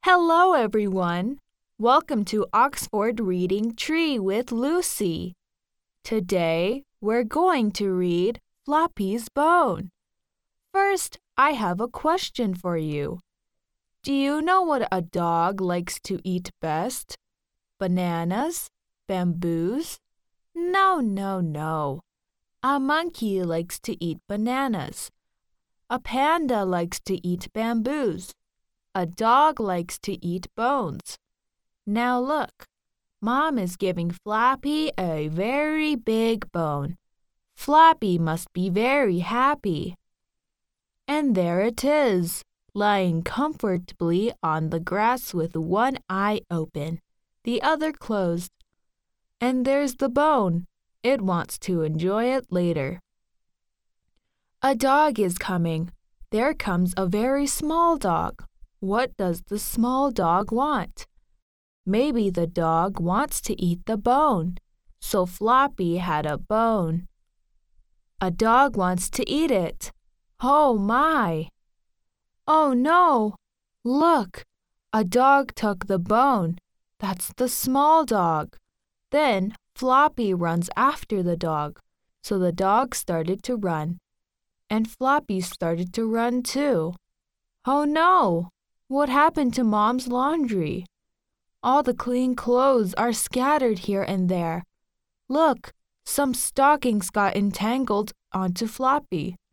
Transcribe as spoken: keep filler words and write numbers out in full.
Hello, everyone. Welcome to Oxford Reading Tree with Lucy. Today, we're going to read Floppy's Bone. First, I have a question for you. Do you know what a dog likes to eat best? Bananas? Bamboos? No, no, no. A monkey likes to eat bananas. A panda likes to eat bamboos. A dog likes to eat bones. Now look, Mom is giving Floppy a very big bone. Floppy must be very happy. And there it is, lying comfortably on the grass with one eye open, the other closed. And there's the bone. It wants to enjoy it later. A dog is coming. There comes a very small dog. What does the small dog want? Maybe the dog wants to eat the bone. So Floppy had a bone. A dog wants to eat it. Oh my! Oh no! Look! A dog took the bone. That's the small dog. Then Floppy runs after the dog. So the dog started to run. And Floppy started to run too. Oh no! What happened to Mom's laundry? All the clean clothes are scattered here and there. Look, some stockings got entangled onto Floppy.